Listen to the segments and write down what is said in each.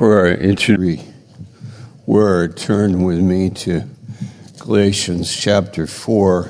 For our introductory word, turn with me to Galatians chapter 4.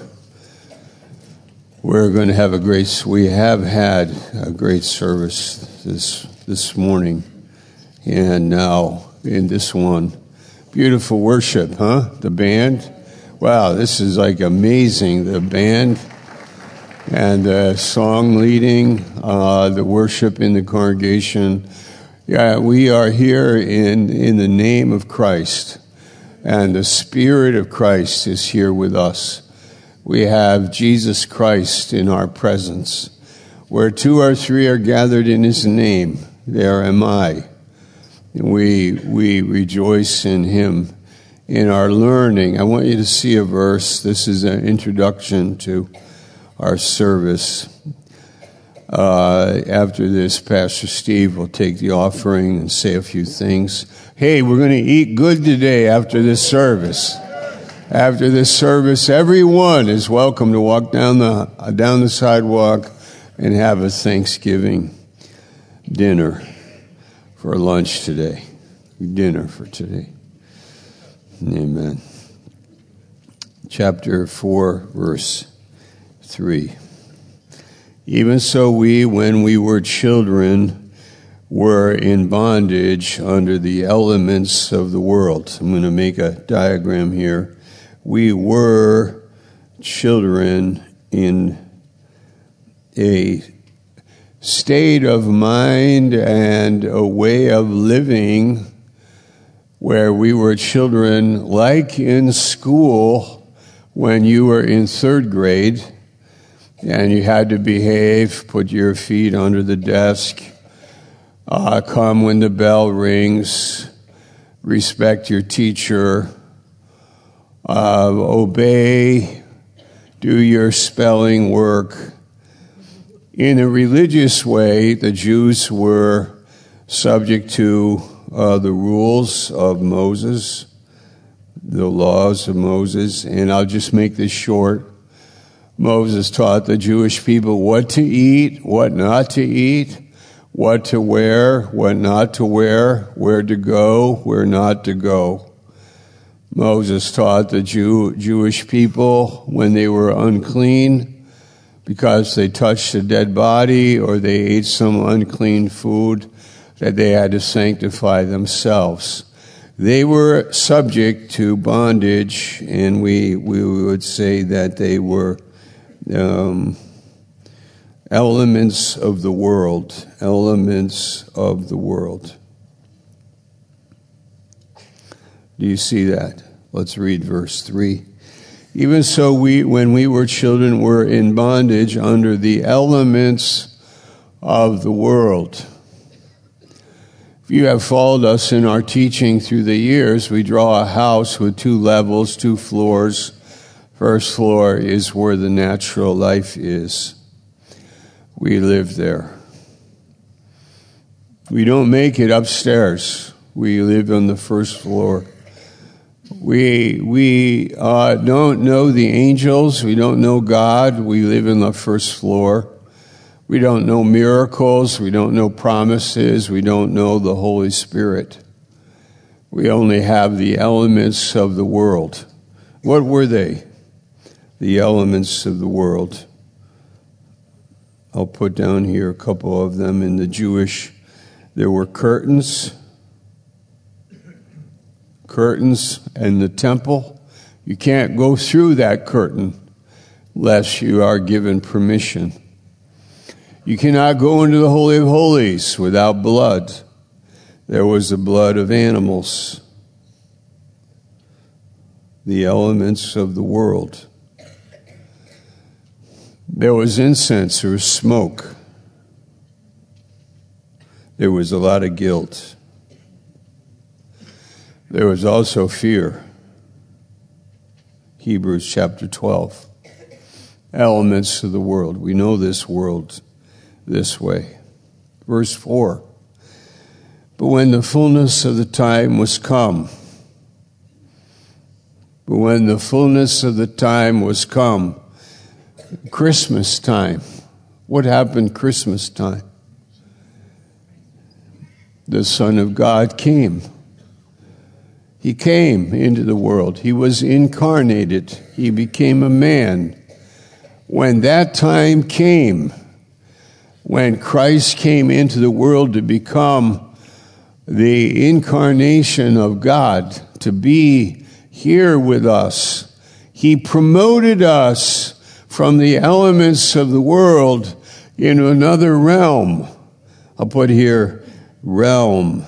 We have had a great service this morning, and now in this one, beautiful worship, huh? The band. Wow, this is like amazing. The band and the song leading, the worship in the congregation. Yeah, we are here in the name of Christ, and the Spirit of Christ is here with us. We have Jesus Christ in our presence. Where two or three are gathered in His name, there am I. And we rejoice in Him in our learning. I want you to see a verse. This is an introduction to our service. After this, Pastor Steve will take the offering and say a few things. Hey, we're going to eat good today after this service. After this service, everyone is welcome to walk down the sidewalk and have a Thanksgiving dinner for lunch today. Dinner for today. Amen. Chapter 4, verse 3. Even so we, when we were children, were in bondage under the elements of the world. I'm going to make a diagram here. We were children in a state of mind and a way of living where we were children, like in school when you were in third grade, and you had to behave, put your feet under the desk, come when the bell rings, respect your teacher, obey, do your spelling work. In a religious way, the Jews were subject to the rules of Moses, the laws of Moses, and I'll just make this short. Moses taught the Jewish people what to eat, what not to eat, what to wear, what not to wear, where to go, where not to go. Moses taught the Jewish people when they were unclean because they touched a dead body or they ate some unclean food that they had to sanctify themselves. They were subject to bondage, and we would say that they were elements of the world. Do you see that? Let's read verse 3. Even so we, when we were children, were in bondage under the elements of the world. If you have followed us in our teaching through the years, we draw a house with 2 levels, 2 floors. First floor is where the natural life is. We live there. We don't make it upstairs. We live on the first floor. We don't know the angels. We don't know God. We live in the first floor. We don't know miracles. We don't know promises. We don't know the Holy Spirit. We only have the elements of the world. What were they? The elements of the world. I'll put down here a couple of them. In the Jewish, there were curtains in the temple. You can't go through that curtain unless you are given permission. You cannot go into the Holy of Holies without blood. There was the blood of animals. The elements of the world. There was incense, there was smoke. There was a lot of guilt. There was also fear. Hebrews chapter 12. Elements of the world. We know this world this way. Verse 4. But when the fullness of the time was come, Christmas time. What happened Christmas time? the Son of God came. He came into the world. He was incarnated. He became a man. When that time came, when Christ came into the world to become the incarnation of God, to be here with us, he promoted us from the elements of the world into another realm. I'll put here, realm.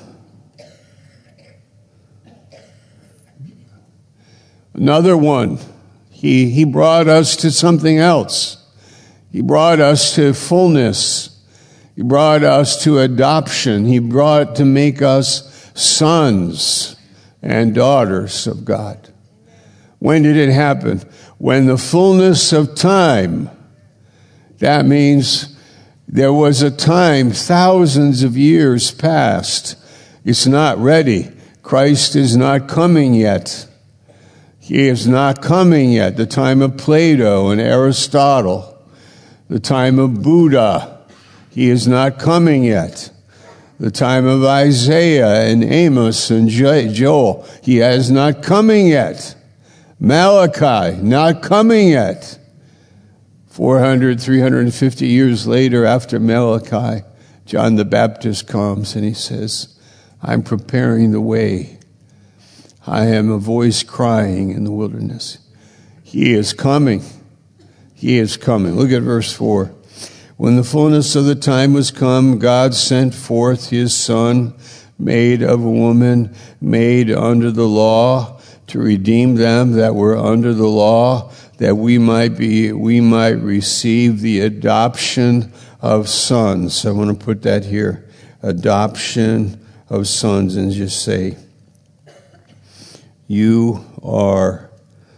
Another one. He brought us to something else. He brought us to fullness. He brought us to adoption. He brought to make us sons and daughters of God. When did it happen? When the fullness of time. That means there was a time, thousands of years past. It's not ready. Christ is not coming yet. He is not coming yet. The time of Plato and Aristotle. The time of Buddha. He is not coming yet. The time of Isaiah and Amos and Joel. He is not coming yet. Malachi, not coming yet. 350 years later after Malachi, John the Baptist comes and he says, I'm preparing the way. I am a voice crying in the wilderness. He is coming. He is coming. Look at verse 4. When the fullness of the time was come, God sent forth his Son, made of a woman, made under the law, to redeem them that were under the law, that we might receive the adoption of sons. I want to put that here. Adoption of sons, and just say, you are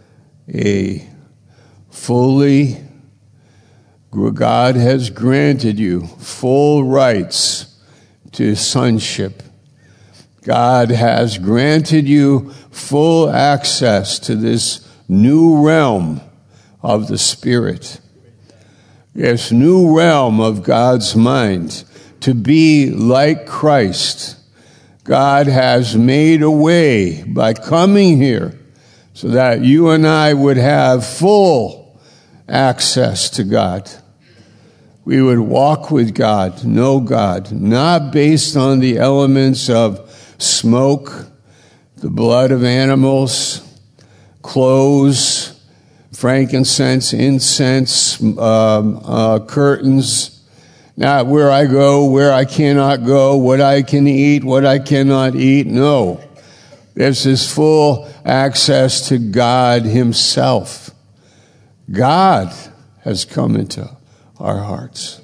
God has granted you full rights to sonship. God has granted you full access to this new realm of the Spirit. This new realm of God's mind, to be like Christ. God has made a way by coming here so that you and I would have full access to God. We would walk with God, know God, not based on the elements of smoke, the blood of animals, clothes, frankincense, incense, curtains, not where I go, where I cannot go, what I can eat, what I cannot eat. No. There's this full access to God himself. God has come into our hearts.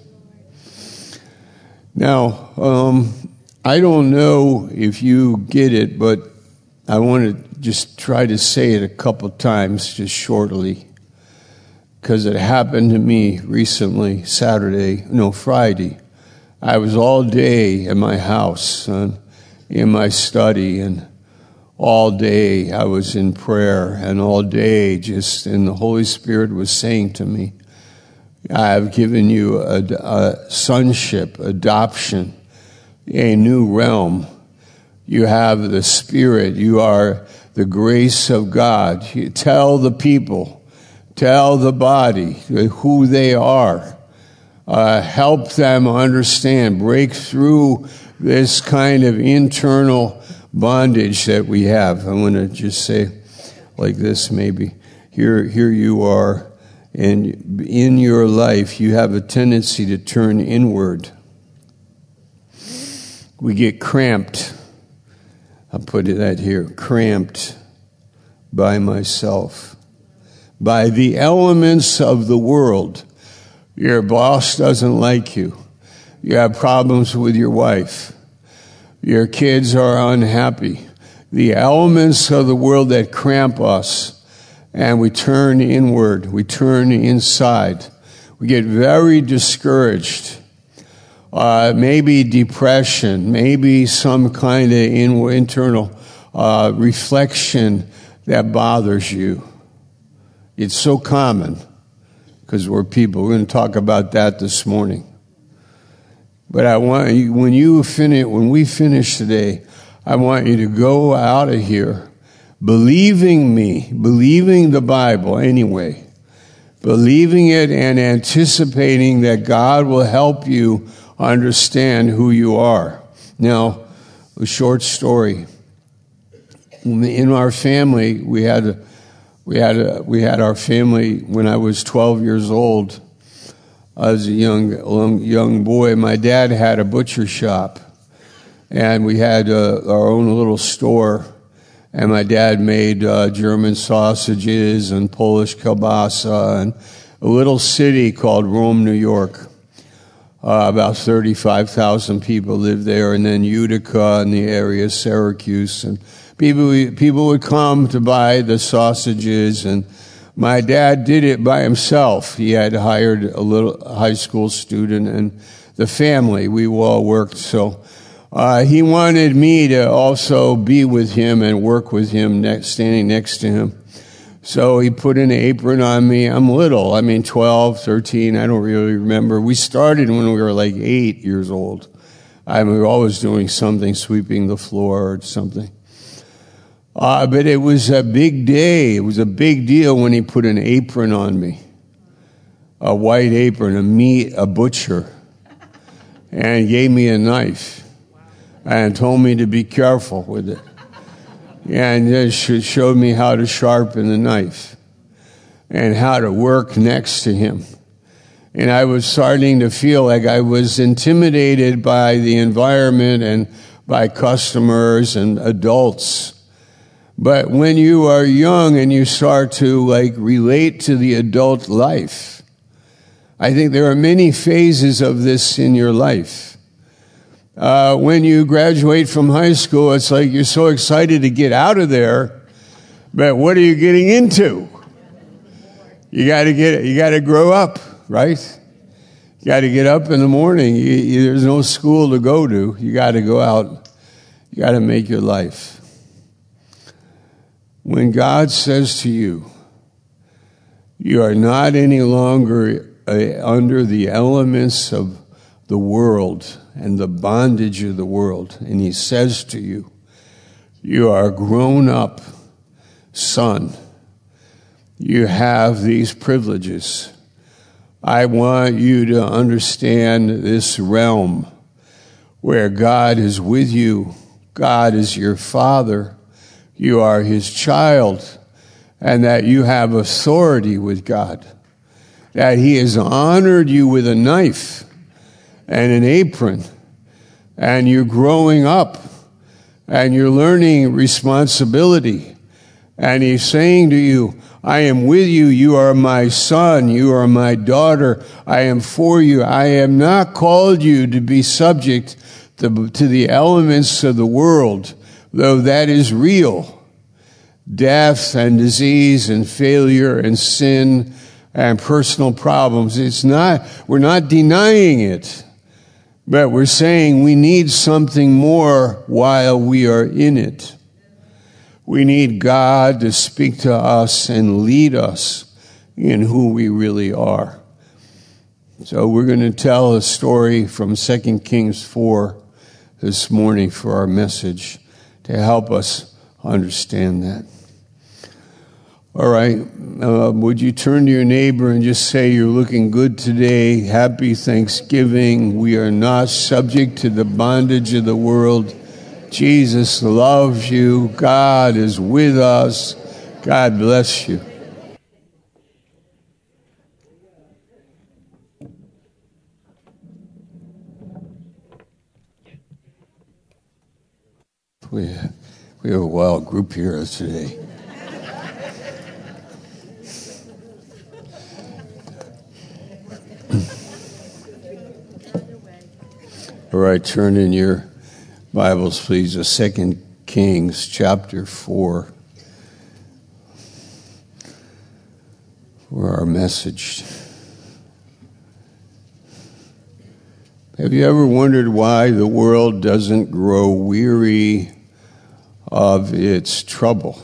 Now, I don't know if you get it, but I want to just try to say it a couple times, just shortly, because it happened to me recently, Friday. I was all day at my house, in my study, and all day I was in prayer, and all day and the Holy Spirit was saying to me, I have given you a sonship, adoption, a new realm. You have the Spirit. You are the grace of God. You tell the people, tell the body who they are. Help them understand, break through this kind of internal bondage that we have. I want to just say like this maybe. Here you are, and in your life you have a tendency to turn inward. We get cramped. I'll put that here. Cramped by myself. By the elements of the world. Your boss doesn't like you. You have problems with your wife. Your kids are unhappy. The elements of the world that cramp us. And we turn inward. We turn inside. We get very discouraged. Maybe depression, maybe some kind of internal reflection that bothers you. It's so common because we're people. We're going to talk about that this morning. But I want you, when we finish today, I want you to go out of here believing me, believing the Bible anyway, believing it and anticipating that God will help you understand who you are. Now, a short story. In our family, we had our family when I was 12 years old. As a young boy, my dad had a butcher shop, and we had our own little store. And my dad made German sausages and Polish kielbasa, and a little city called Rome, New York. About 35,000 people lived there, and then Utica in the area, Syracuse, and people would come to buy the sausages, and my dad did it by himself. He had hired a little high school student, and the family, we all worked. So he wanted me to also be with him and work with him, standing next to him. So he put an apron on me. I'm little, 12, 13, I don't really remember. We started when we were like 8 years old. We were always doing something, sweeping the floor or something. But it was a big day. It was a big deal when he put an apron on me. A white apron, a butcher. And gave me a knife. And told me to be careful with it. And then showed me how to sharpen the knife. And how to work next to him. And I was starting to feel like I was intimidated by the environment and by customers and adults. But when you are young and you start to relate to the adult life, I think there are many phases of this in your life. When you graduate from high school, it's like you're so excited to get out of there, but what are you getting into? You got to grow up, right? You got to get up in the morning. There's no school to go to. You got to go out. You got to make your life. When God says to you, you are not any longer under the elements of the world and the bondage of the world, and he says to you, you are grown up son. You have these privileges. I want you to understand this realm where God is with you. God is your father. You are his child, and that you have authority with God, that he has honored you with a knife and an apron, and you're growing up, and you're learning responsibility, and he's saying to you, I am with you, you are my son, you are my daughter, I am for you. I have not called you to be subject to the elements of the world, though that is real. Death and disease and failure and sin and personal problems. We're not denying it, but we're saying we need something more while we are in it. We need God to speak to us and lead us in who we really are. So we're going to tell a story from 2 Kings 4 this morning for our message to help us understand that. All right, would you turn to your neighbor and just say, you're looking good today. Happy Thanksgiving. We are not subject to the bondage of the world. Jesus loves you. God is with us. God bless you. We have a wild group here today. All right, turn in your Bibles, please, to 2 Kings chapter 4 for our message. Have you ever wondered why the world doesn't grow weary of its trouble?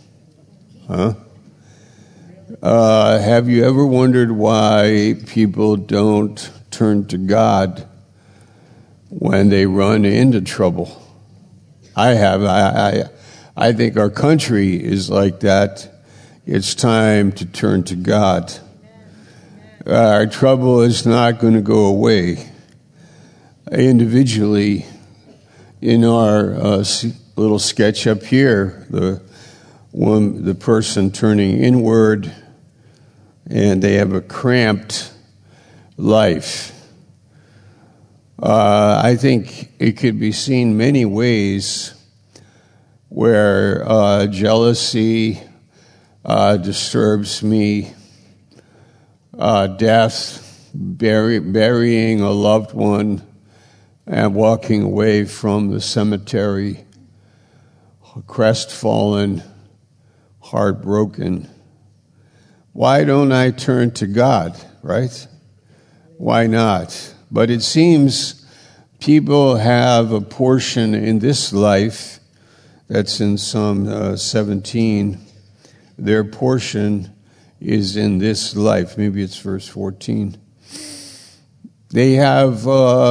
Have you ever wondered why people don't turn to God when they run into trouble. I think our country is like that. It's time to turn to God. Our trouble is not going to go away. Individually, in our little sketch up here, the person turning inward, and they have a cramped life. I think it could be seen many ways where jealousy disturbs me, death, burying a loved one, and walking away from the cemetery, crestfallen, heartbroken. Why don't I turn to God, right? Why not? But it seems people have a portion in this life, that's in Psalm 17, their portion is in this life. Maybe it's verse 14. They have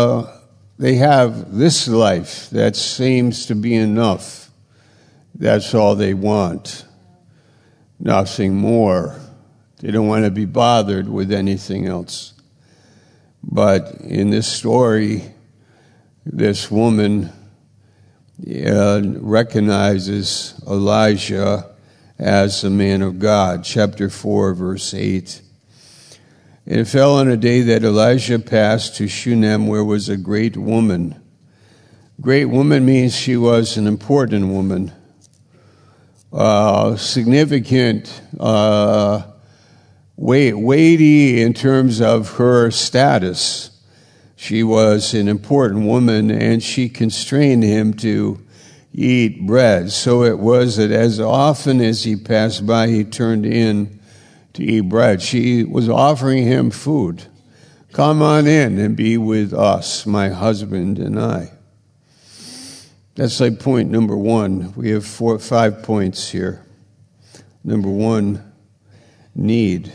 this life that seems to be enough. That's all they want. Nothing more. They don't want to be bothered with anything else. But in this story, this woman recognizes Elijah as a man of God. Chapter 4, verse 8. And it fell on a day that Elijah passed to Shunem, where was a great woman. Great woman means she was an important woman. Significant, weighty in terms of her status. She was an important woman, and she constrained him to eat bread. So it was that as often as he passed by, he turned in to eat bread. She was offering him food. Come on in and be with us, my husband and I. That's like point number one. We have 5 points here. Number one, need.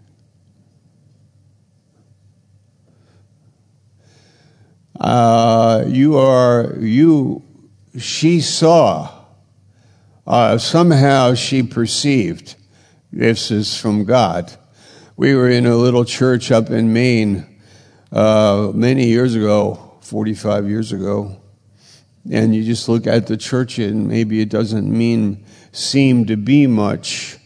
She saw, somehow she perceived this is from God. We were in a little church up in Maine many years ago, 45 years ago, and you just look at the church and maybe it doesn't seem to be much,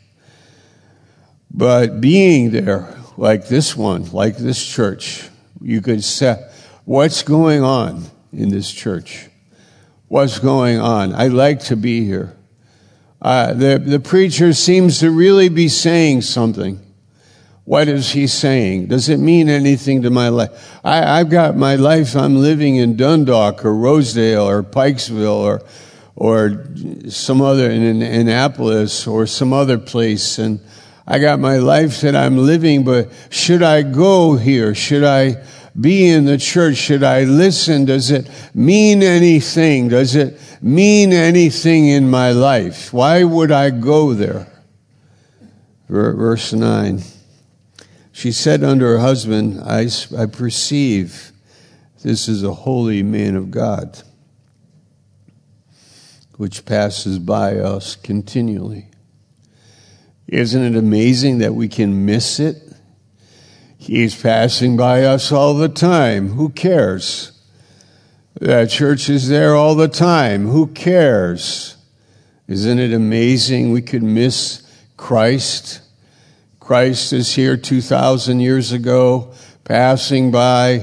but being there like this one, like this church, you could say, what's going on in this church? What's going on? I like to be here. The preacher seems to really be saying something. What is he saying? Does it mean anything to my life? I've got my life. I'm living in Dundalk or Rosedale or Pikesville or some other, in Annapolis or some other place. And I got my life that I'm living, but should I go here? Should I be in the church? Should I listen? Does it mean anything? Does it mean anything in my life? Why would I go there? Verse 9. She said unto her husband, I perceive this is a holy man of God, which passes by us continually. Isn't it amazing that we can miss it? He's passing by us all the time. Who cares? That church is there all the time. Who cares? Isn't it amazing we could miss Christ? Christ is here 2,000 years ago, passing by,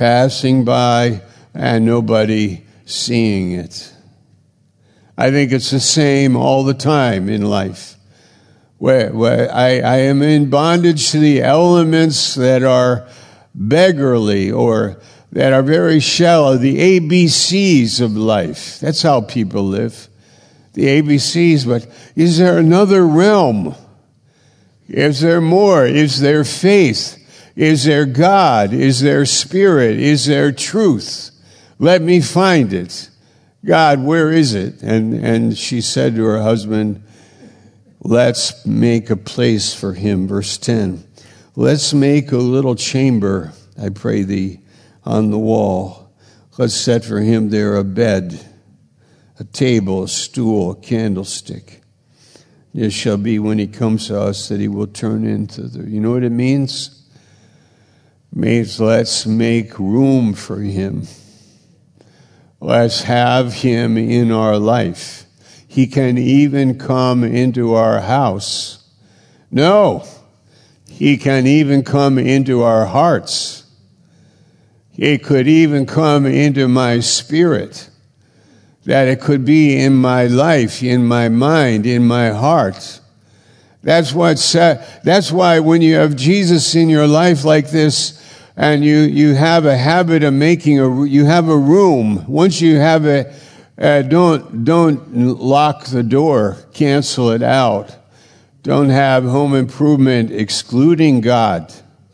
and nobody seeing it. I think it's the same all the time in life. Where I am in bondage to the elements that are beggarly or that are very shallow, the ABCs of life. That's how people live. The ABCs, but is there another realm? Is there more? Is there faith? Is there God? Is there spirit? Is there truth? Let me find it. God, where is it? And she said to her husband, let's make a place for him. Verse 10. Let's make a little chamber, I pray thee, on the wall. Let's set for him there a bed, a table, a stool, a candlestick. It shall be when he comes to us that he will turn into the... You know what it means? It means let's make room for him. Let's have him in our life. He can even come into our house. No, he can even come into our hearts. He could even come into my spirit. That it could be in my life, in my mind, in my heart. That's why when you have Jesus in your life like this, and you have a habit of you have a room. Once you have don't lock the door, cancel it out. Don't have home improvement excluding God.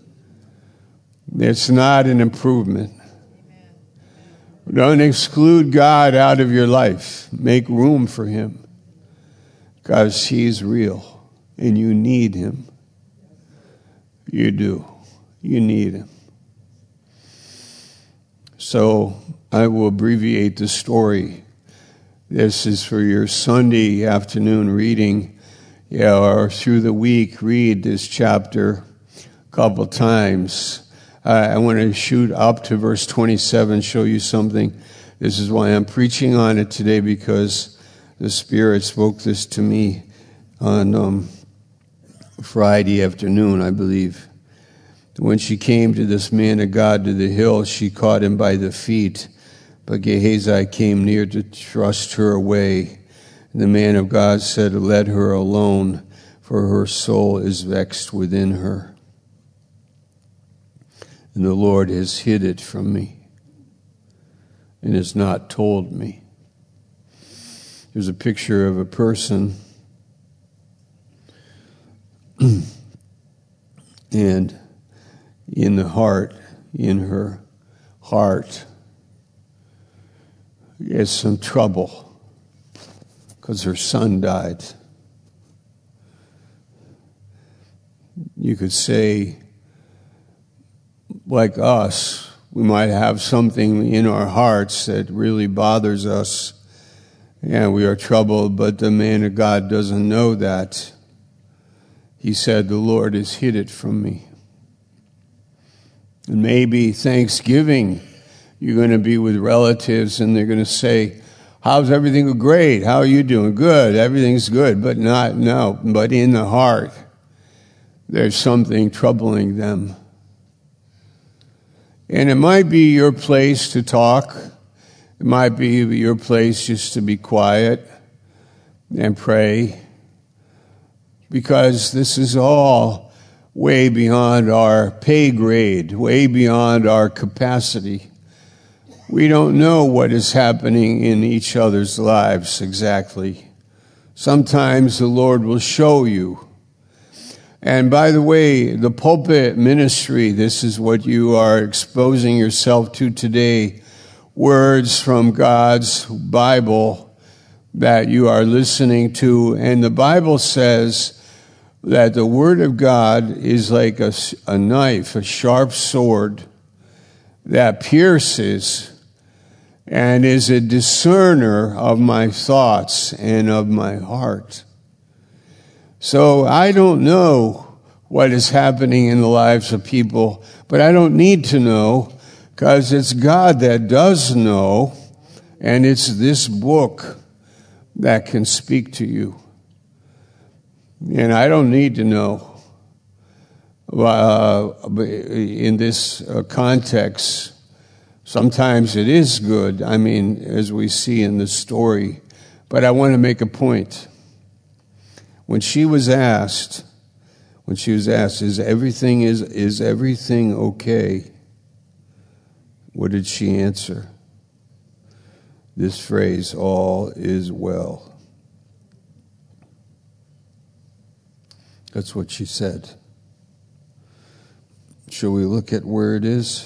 It's not an improvement. Don't exclude God out of your life. Make room for him. Because he's real. And you need him. You do. You need him. So I will abbreviate the story. This is for your Sunday afternoon reading. Or through the week, read this chapter a couple times. I want to shoot up to verse 27, show you something. This is why I'm preaching on it today, because the Spirit spoke this to me on Friday afternoon, I believe. When she came to this man of God to the hill, she caught him by the feet. But Gehazi came near to thrust her away. And the man of God said, "Let her alone, for her soul is vexed within her. And the Lord has hid it from me and has not told me." There's a picture of a person and in the heart, in her heart, is some trouble because her son died. You could say, like us, we might have something in our hearts that really bothers us, and we are troubled, but the man of God doesn't know that. He said, "The Lord has hid it from me." And maybe Thanksgiving, you're going to be with relatives, and they're going to say, "How's everything?" "Great. How are you doing?" "Good. Everything's good." But but in the heart, there's something troubling them. And it might be your place to talk. It might be your place just to be quiet and pray. Because this is all way beyond our pay grade, way beyond our capacity. We don't know what is happening in each other's lives exactly. Sometimes the Lord will show you. And by the way, the pulpit ministry, this is what you are exposing yourself to today. Words from God's Bible that you are listening to. And the Bible says that the Word of God is like a knife, a sharp sword that pierces and is a discerner of my thoughts and of my heart. So I don't know what is happening in the lives of people, but I don't need to know, because it's God that does know, and it's this book that can speak to you. And I don't need to know in this context. Sometimes it is good, as we see in the story, but I want to make a point. When she was asked, is everything okay? What did she answer? This phrase, "all is well." That's what she said. Shall we look at where it is?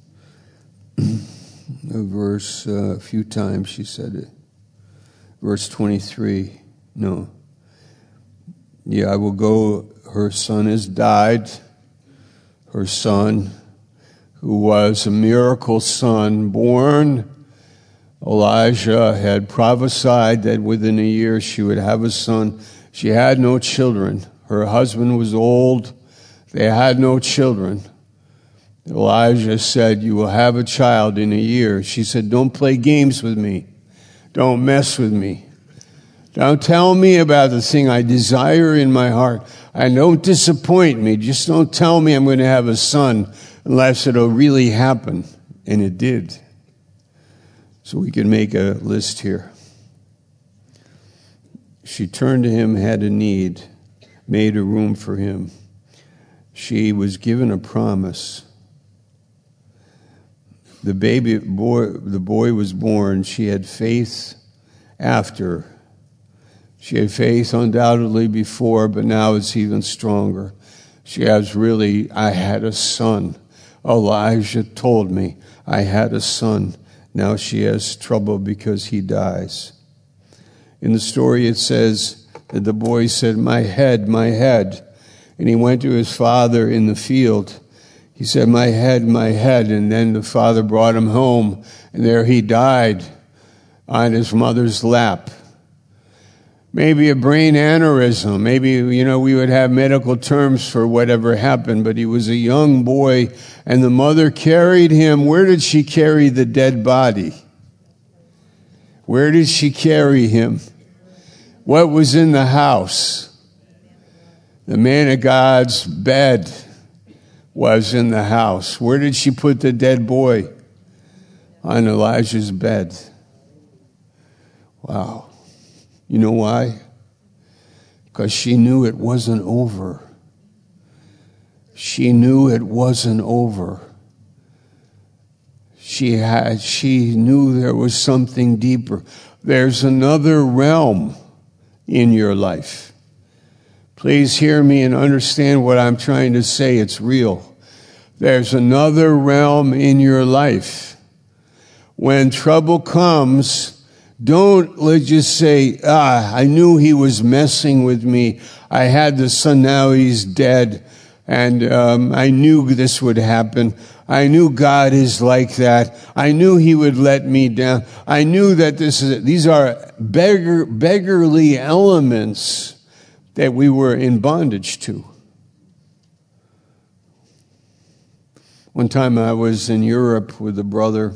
A verse, a few times she said it. Verse 23, no. "Yeah, I will go, her son has died." Her son, who was a miracle son born. Elijah had prophesied that within a year she would have a son. She had no children. Her husband was old. They had no children. Elijah said, "You will have a child in a year." She said, "Don't play games with me. Don't mess with me. Don't tell me about the thing I desire in my heart. And don't disappoint me. Just don't tell me I'm going to have a son unless it'll really happen." And it did. So we can make a list here. She turned to him, had a need, made a room for him. She was given a promise. The boy was born. She had faith after. She had faith undoubtedly before, but now it's even stronger. She has really, I had a son. Elijah told me I had a son. Now she has trouble because he dies. In the story it says that the boy said, my head, my head. And he went to his father in the field. He said, my head, and then the father brought him home, and there he died on his mother's lap. Maybe a brain aneurysm. Maybe, we would have medical terms for whatever happened, but he was a young boy, and the mother carried him. Where did she carry the dead body? Where did she carry him? What was in the house? The man of God's bed was in the house. Where did she put the dead boy? On Elijah's bed. Wow. You know why? Because she knew it wasn't over. She knew it wasn't over. She knew there was something deeper. There's another realm in your life. Please hear me and understand what I'm trying to say. It's real. There's another realm in your life. When trouble comes, let's just say, I knew he was messing with me. I had the son, now he's dead. And I knew this would happen. I knew God is like that. I knew he would let me down. I knew that these are beggarly elements that we were in bondage to. One time I was in Europe with a brother,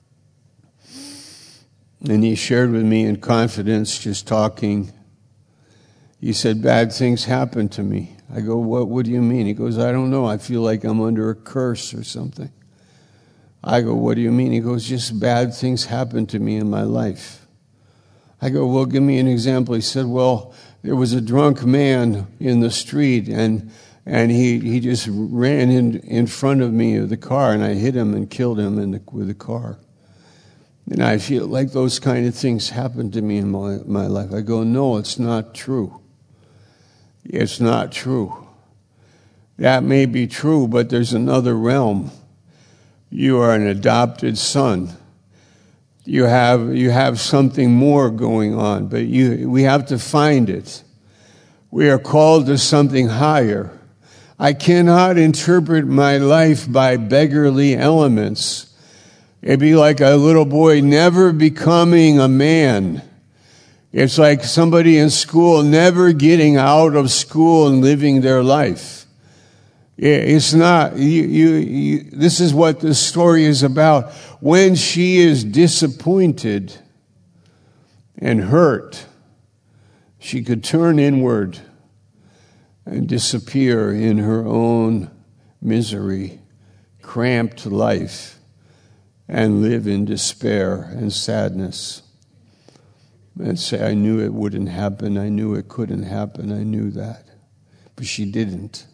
and he shared with me in confidence, just talking. He said, bad things happened to me. I go, what do you mean? He goes, I don't know. I feel like I'm under a curse or something. I go, what do you mean? He goes, just bad things happened to me in my life. I go, well, give me an example. He said, well, there was a drunk man in the street, and he just ran in front of me of the car, and I hit him and killed him with the car. And I feel like those kind of things happened to me in my life. I go, no, it's not true. It's not true. That may be true, but there's another realm. You are an adopted son. You have something more going on, but we have to find it. We are called to something higher. I cannot interpret my life by beggarly elements. It'd be like a little boy never becoming a man. It's like somebody in school never getting out of school and living their life. It's not, this is what this story is about. When she is disappointed and hurt, she could turn inward and disappear in her own misery, cramped life, and live in despair and sadness. And say, I knew it wouldn't happen. I knew it couldn't happen. I knew that. But she didn't.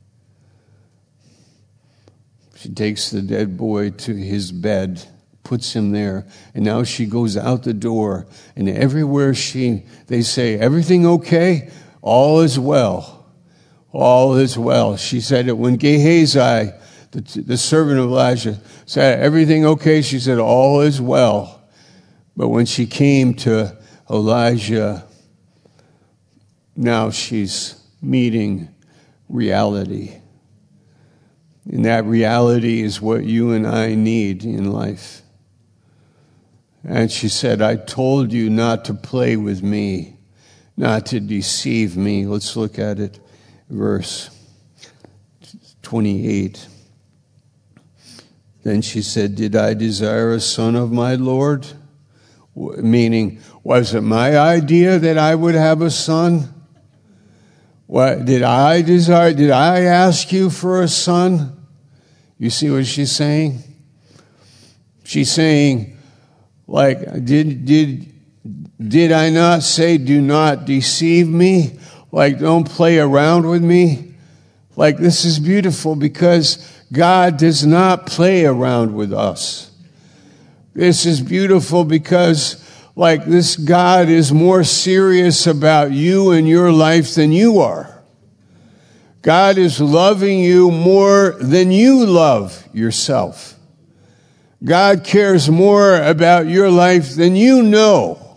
She takes the dead boy to his bed, puts him there, and now she goes out the door, and everywhere they say, everything okay? All is well. All is well. She said it when Gehazi, the servant of Elijah, said, everything okay? She said, all is well. But when she came to Elijah, now she's meeting reality. And that reality is what you and I need in life. And she said, I told you not to play with me, not to deceive me. Let's look at it. Verse 28. Then she said, did I desire a son of my Lord? Meaning, was it my idea that I would have a son? What did I desire? Did I ask you for a son? You see what she's saying? She's saying, like, did I not say, do not deceive me? Like, don't play around with me? Like, this is beautiful because God does not play around with us. This is beautiful because, like, this God is more serious about you and your life than you are. God is loving you more than you love yourself. God cares more about your life than you know.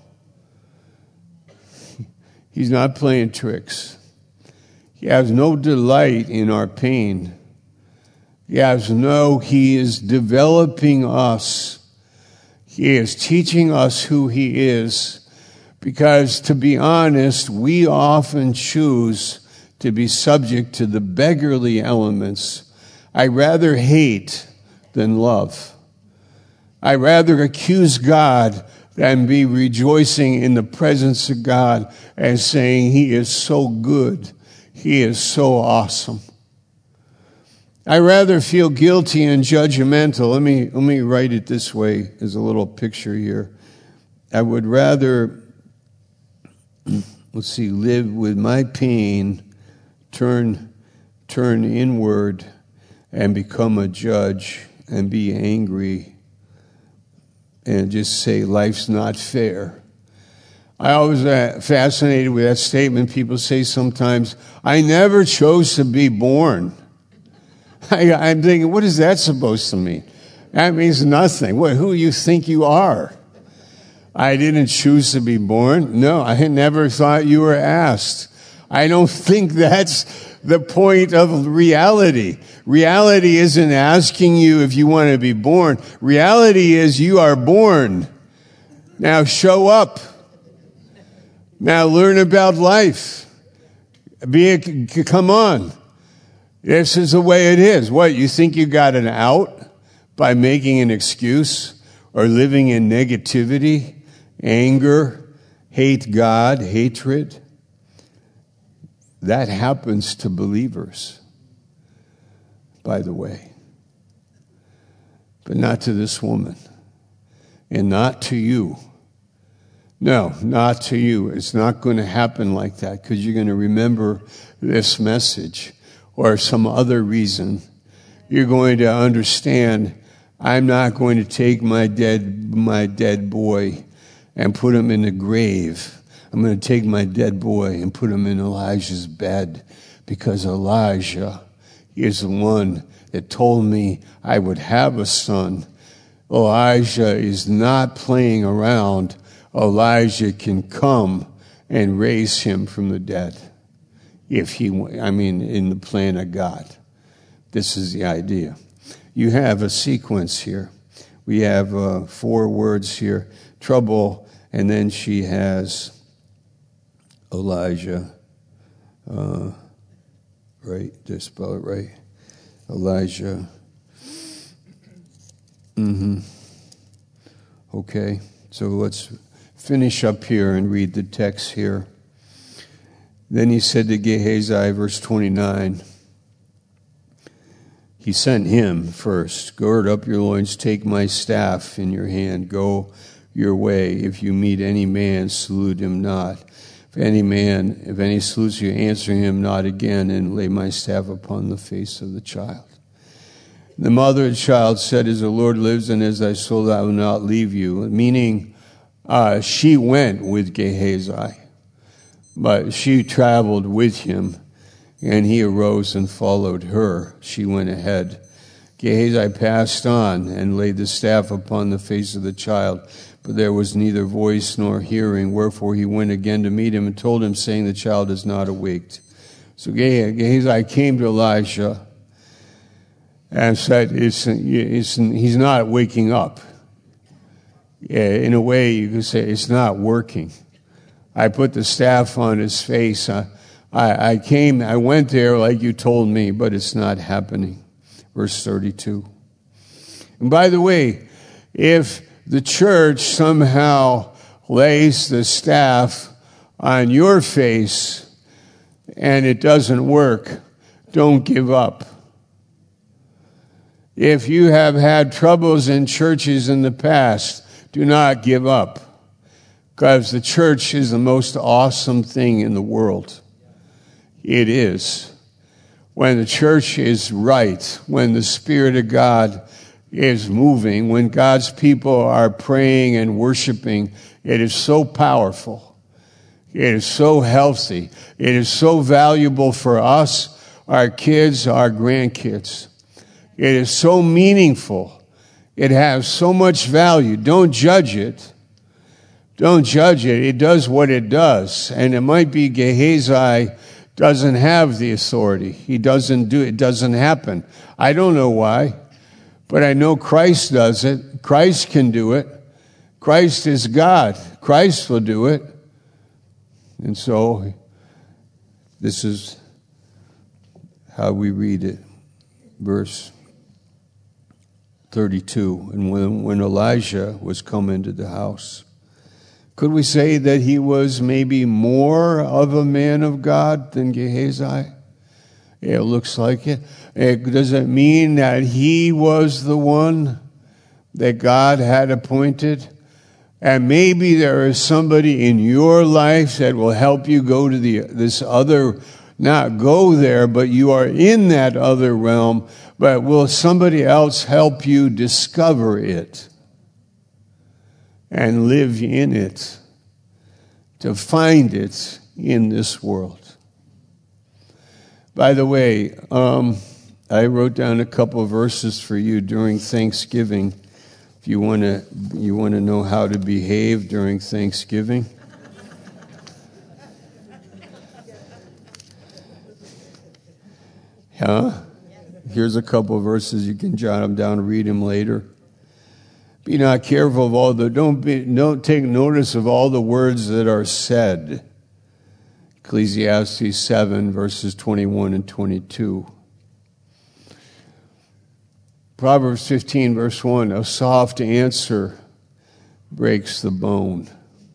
He's not playing tricks. He has no delight in our pain. He is developing us. He is teaching us who He is. Because, to be honest, we often choose to be subject to the beggarly elements. I rather hate than love. I rather accuse God than be rejoicing in the presence of God and saying He is so good. He is so awesome. I rather feel guilty and judgmental. Let me write it this way as a little picture here. I would rather, live with my pain, turn inward and become a judge and be angry and just say life's not fair. I always fascinated with that statement. People say sometimes, I never chose to be born. I'm thinking, what is that supposed to mean? That means nothing. Who you think you are? I didn't choose to be born. No, I never thought you were asked. I don't think that's the point of reality. Reality isn't asking you if you want to be born. Reality is you are born. Now show up. Now learn about life. Come on. This is the way it is. What, you think you got an out by making an excuse or living in negativity, anger, hate God, hatred? That happens to believers, by the way. But not to this woman. And not to you. No, not to you. It's not going to happen like that because you're going to remember this message. Or some other reason, you're going to understand, I'm not going to take my dead boy and put him in the grave. I'm going to take my dead boy and put him in Elijah's bed because Elijah is the one that told me I would have a son. Elijah is not playing around. Elijah can come and raise him from the dead. In the plan of God. This is the idea. You have a sequence here. We have 4 words here. Trouble, and then she has Elijah. Right? Did I spell it right? Elijah. Okay. So let's finish up here and read the text here. Then he said to Gehazi, verse 29, he sent him first. Gird up your loins, take my staff in your hand, go your way. If you meet any man, salute him not. If any salutes you, answer him not again, and lay my staff upon the face of the child. The mother of the child said, as the Lord lives and as thy soul, I will not leave you. Meaning, she went with Gehazi. But she traveled with him, and he arose and followed her. She went ahead. Gehazi passed on and laid the staff upon the face of the child, but there was neither voice nor hearing. Wherefore he went again to meet him and told him, saying, the child is not awaked. So Gehazi came to Elisha and said he's not waking up. In a way, you could say it's not working. I put the staff on his face. I went there like you told me, but it's not happening. Verse 32. And by the way, if the church somehow lays the staff on your face and it doesn't work, don't give up. If you have had troubles in churches in the past, do not give up, because the church is the most awesome thing in the world. It is. When the church is right, when the Spirit of God is moving, when God's people are praying and worshiping, it is so powerful. It is so healthy. It is so valuable for us, our kids, our grandkids. It is so meaningful. It has so much value. Don't judge it. Don't judge it. It does what it does. And it might be Gehazi doesn't have the authority. He doesn't do it. It doesn't happen. I don't know why, but I know Christ does it. Christ can do it. Christ is God. Christ will do it. And so this is how we read it. Verse 32, and when Elijah was come into the house, could we say that he was maybe more of a man of God than Gehazi? It looks like it. Does it mean that he was the one that God had appointed? And maybe there is somebody in your life that will help you go to this other, not go there, but you are in that other realm. But will somebody else help you discover it and live in it, to find it in this world? By the way, I wrote down a couple of verses for you during Thanksgiving. If you want to know how to behave during Thanksgiving. Huh? Here's a couple of verses. You can jot them down and read them later. Be not careful of all don't take notice of all the words that are said. Ecclesiastes 7, verses 21 and 22. Proverbs 15, verse 1, a soft answer breaks the bone.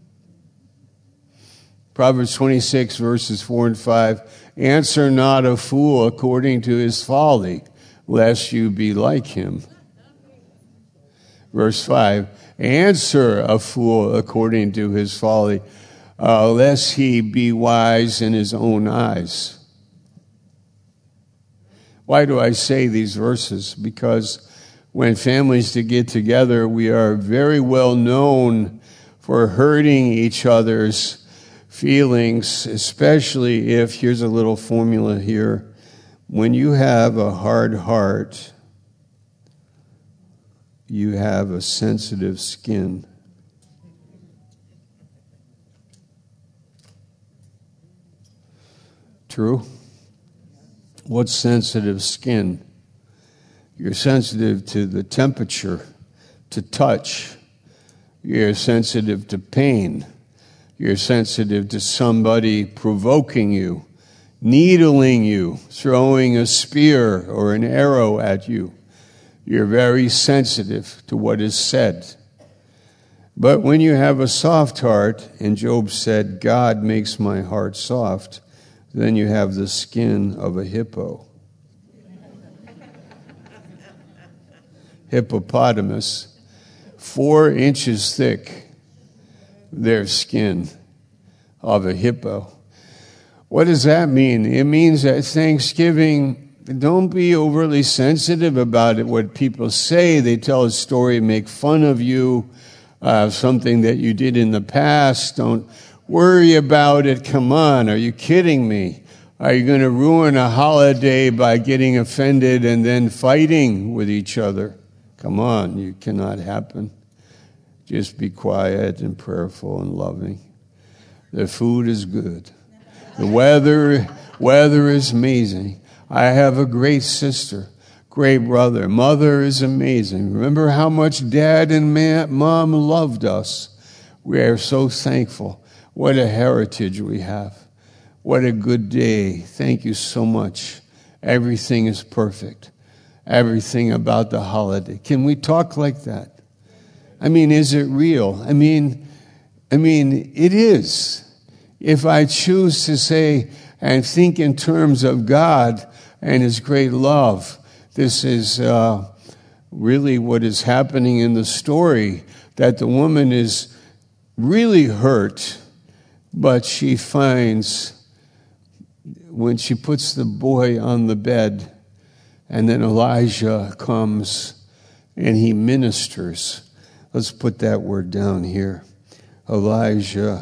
Proverbs 26, verses 4 and 5, answer not a fool according to his folly, lest you be like him. Verse 5, answer a fool according to his folly, lest he be wise in his own eyes. Why do I say these verses? Because when families get together, we are very well known for hurting each other's feelings, especially if, here's a little formula here, when you have a hard heart, you have a sensitive skin. True? What's sensitive skin? You're sensitive to the temperature, to touch. You're sensitive to pain. You're sensitive to somebody provoking you, needling you, throwing a spear or an arrow at you. You're very sensitive to what is said. But when you have a soft heart, and Job said, God makes my heart soft, then you have the skin of a hippo. Hippopotamus, 4 inches thick, their skin of a hippo. What does that mean? It means that Thanksgiving, don't be overly sensitive about it, what people say. They tell a story, make fun of you, something that you did in the past. Don't worry about it. Come on, are you kidding me? Are you going to ruin a holiday by getting offended and then fighting with each other? Come on, you cannot happen. Just be quiet and prayerful and loving. The food is good. The weather is amazing. I have a great sister, great brother. Mother is amazing. Remember how much Dad and Mom loved us. We are so thankful. What a heritage we have. What a good day. Thank you so much. Everything is perfect. Everything about the holiday. Can we talk like that? I mean, is it real? I mean, it is. If I choose to say and think in terms of God and His great love, this is really what is happening in the story, that the woman is really hurt, but she finds when she puts the boy on the bed, and then Elijah comes and he ministers. Let's put that word down here. Elijah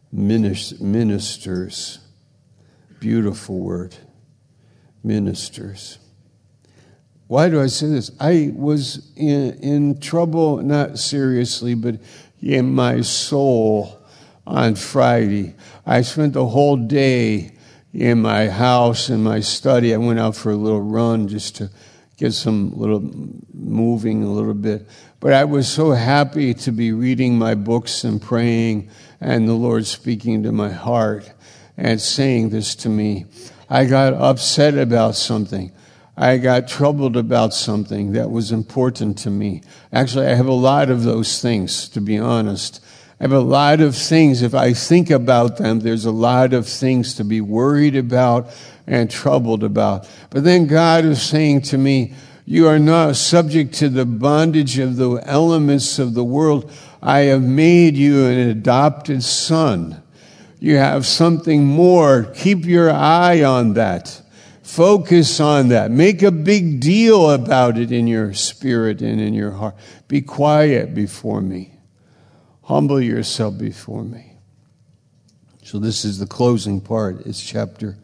ministers. Beautiful word. Ministers. Why do I say this? I was in trouble, not seriously, but in my soul on Friday. I spent the whole day in my house, in my study. I went out for a little run just to get some little moving a little bit. But I was so happy to be reading my books and praying, and the Lord speaking to my heart and saying this to me. I got upset about something. I got troubled about something that was important to me. Actually, I have a lot of those things, to be honest. I have a lot of things. If I think about them, there's a lot of things to be worried about and troubled about. But then God is saying to me, you are not subject to the bondage of the elements of the world. I have made you an adopted son. You have something more. Keep your eye on that. Focus on that. Make a big deal about it in your spirit and in your heart. Be quiet before me. Humble yourself before me. So this is the closing part. It's chapter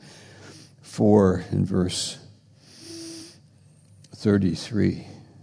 4 and verse 32.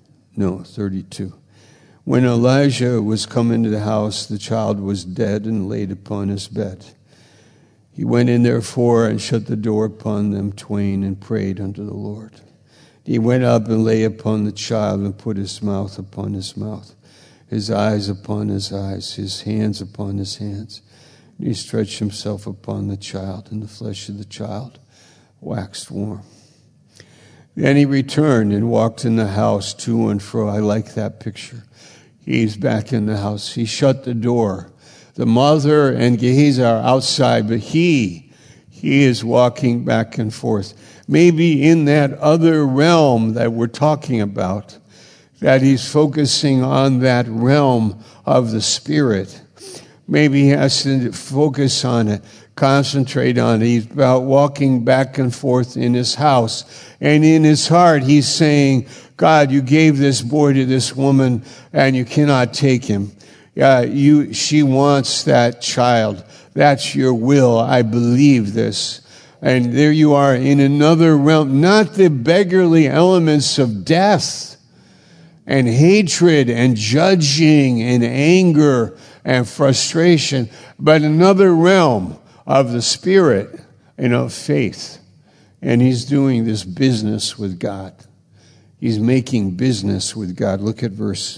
When Elijah was come into the house, the child was dead and laid upon his bed. He went in therefore and shut the door upon them twain and prayed unto the Lord. He went up and lay upon the child and put his mouth upon his mouth, his eyes upon his eyes, his hands upon his hands. And he stretched himself upon the child, and the flesh of the child waxed warm. Then he returned and walked in the house to and fro. I like that picture. He's back in the house. He shut the door. The mother and Gehazi are outside, but he is walking back and forth. Maybe in that other realm that we're talking about, that he's focusing on that realm of the Spirit. Maybe he has to focus on it, concentrate on it. He's about walking back and forth in his house. And in his heart, he's saying, God, you gave this boy to this woman, and you cannot take him. She wants that child. That's your will. I believe this. And there you are in another realm, not the beggarly elements of death and hatred and judging and anger and frustration, but another realm of the Spirit and of faith. And he's doing this business with God. He's making business with God. Look at verse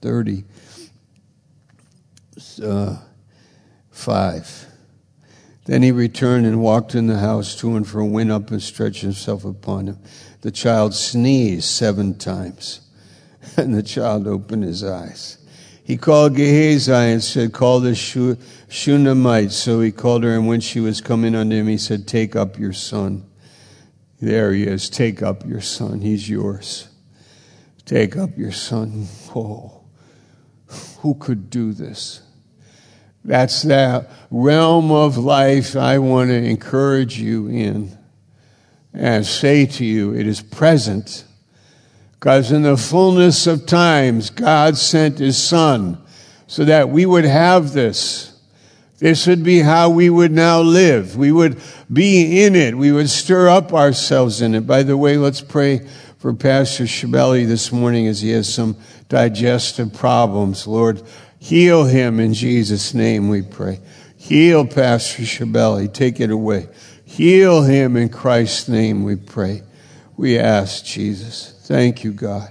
35. Then he returned and walked in the house to and fro, went up and stretched himself upon him. The child sneezed 7 times, and the child opened his eyes. He called Gehazi and said, call the Shunammite. So he called her, and when she was coming unto him, he said, take up your son. There he is. Take up your son. He's yours. Take up your son. Oh, who could do this? That's that realm of life I want to encourage you in and say to you, it is present. Because in the fullness of times, God sent his son so that we would have this. This would be how we would now live. We would be in it. We would stir up ourselves in it. By the way, let's pray for Pastor Shabeli this morning as he has some digestive problems. Lord, heal him in Jesus' name, we pray. Heal Pastor Shabeli. Take it away. Heal him in Christ's name, we pray. we ask, Jesus. Thank you, God.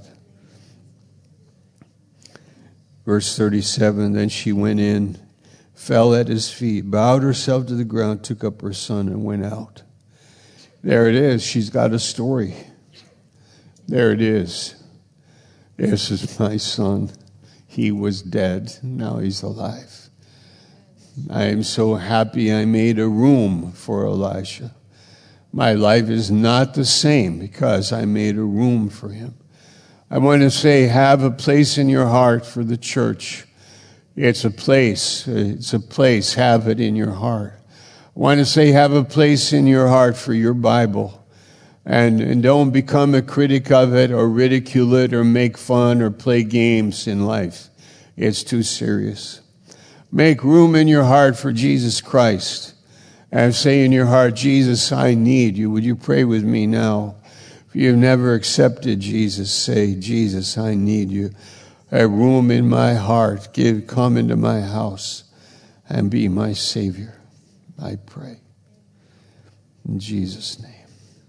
Verse 37, then she went in, fell at his feet, bowed herself to the ground, took up her son, and went out. There it is. She's got a story. There it is. This is my son. He was dead. Now he's alive. I am so happy I made a room for Elisha. My life is not the same because I made a room for him. I want to say, have a place in your heart for the church. It's a place. It's a place. Have it in your heart. I want to say, have a place in your heart for your Bible. And don't become a critic of it or ridicule it or make fun or play games in life. It's too serious. Make room in your heart for Jesus Christ. And say in your heart, Jesus, I need you. Would you pray with me now? If you've never accepted Jesus, say, Jesus, I need you. A room in my heart. Come into my house and be my Savior. I pray. In Jesus' name.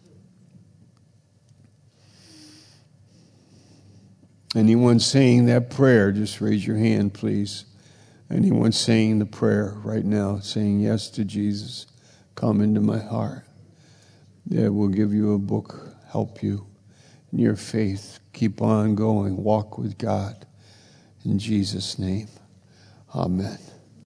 Anyone saying that prayer, just raise your hand, please. Anyone saying the prayer right now, saying yes to Jesus, come into my heart. Yeah, we'll give you a book, help you in your faith. Keep on going, walk with God. In Jesus' name, amen.